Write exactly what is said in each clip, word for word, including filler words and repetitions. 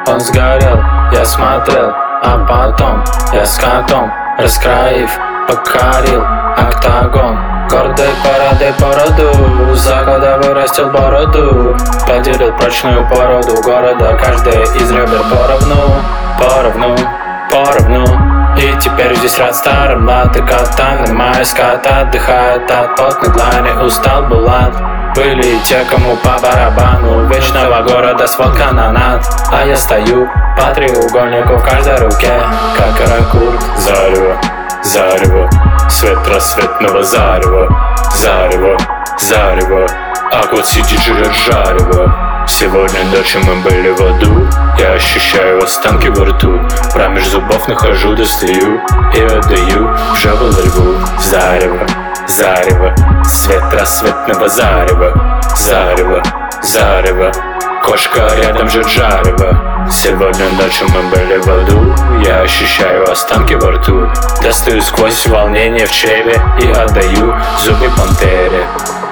он сгорел. Я смотрел, а потом я с котом, раскроив, покорил октагон. Гордой парадой породу, за года вырастил бороду, поделил прочную породу города, каждая из ребер поровну, поровну, поровну. И теперь здесь рад старым лад и катаном, моя ската отдыхает от потной длани. Устал Булат, были те, кому по барабану вечного города свод канонат. А я стою по треугольнику в каждой руке, как каракур. Зарево, зарево, свет рассветного зарева, зарево, зарево, а кот сидит жрет жарево. Сегодня ночью мы были в аду, я ощущаю останки во рту. Промеж зубов нахожу, достаю и отдаю в жабу льву. Зарево, зарево, свет рассветного зарева, зарево, зарево, кошка рядом жрет жарево. Сегодня ночью мы были в аду, я ощущаю останки во рту. Достаю сквозь волнение в чреве и отдаю зубы пантере.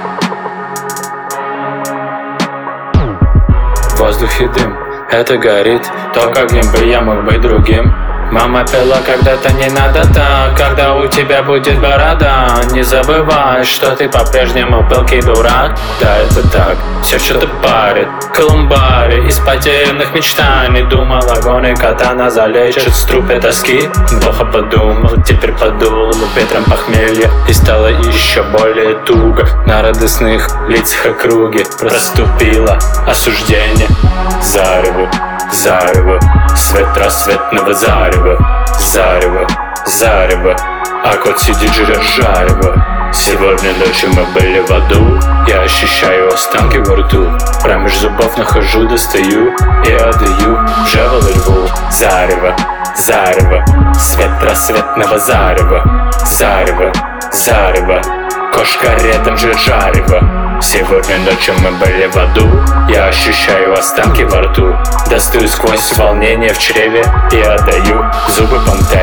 В воздухе дым, это горит, то, каким бы я мог быть другим. Мама пела когда-то не надо так, когда у тебя будет борода. Не забывай, что ты по-прежнему пылкий дурак. Да, это так, все что-то парит. Колумбари из потерянных мечтаний. Думал, огонь и катана залечит с трупе тоски. Плохо подумал, теперь подул ветром похмелья, и стало еще более туго. На радостных лицах округи проступило осуждение. Зарево, зарево, свет рассветного зарева, зарево, зарево, а кот сидит жрет жарево. Сегодня ночью мы были в аду, я ощущаю останки во рту. Промеж зубов нахожу, достаю и отдаю в жабу льву. Зарево, зарево, свет рассветного зарева, зарево, зарево, кошка рядом жрет жарево. Сегодня ночью мы были в аду, я ощущаю останки во рту. Достаю сквозь волнение в чреве и отдаю зубы пантере.